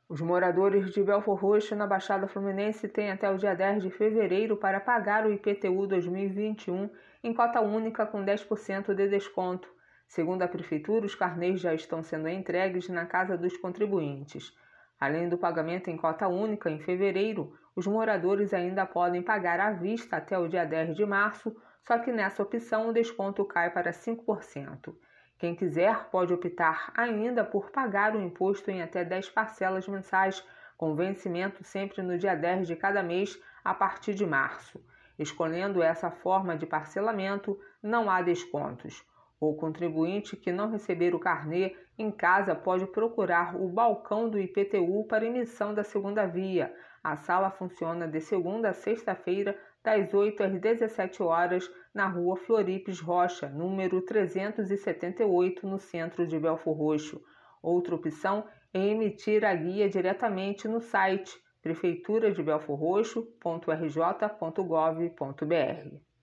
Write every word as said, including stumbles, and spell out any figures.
Os moradores de Belfor Roxo, na Baixada Fluminense, têm até o dia dez de fevereiro para pagar o I P T U dois mil e vinte e um em cota única com dez por cento de desconto. Segundo a Prefeitura, os carnês já estão sendo entregues na casa dos contribuintes. Além do pagamento em cota única em fevereiro, os moradores ainda podem pagar à vista até o dia dez de março, só que nessa opção o desconto cai para cinco por cento. Quem quiser pode optar ainda por pagar o imposto em até dez parcelas mensais, com vencimento sempre no dia dez de cada mês a partir de março. Escolhendo essa forma de parcelamento, não há descontos. O contribuinte que não receber o carnê em casa pode procurar o balcão do I P T U para emissão da segunda via. A sala funciona de segunda a sexta-feira, das oito às dezessete horas, na rua Floripes Rocha, número trezentos e setenta e oito, no centro de Belfor Roxo. Outra opção é emitir a guia diretamente no site prefeitura de belfor roxo ponto r j ponto gov ponto b r.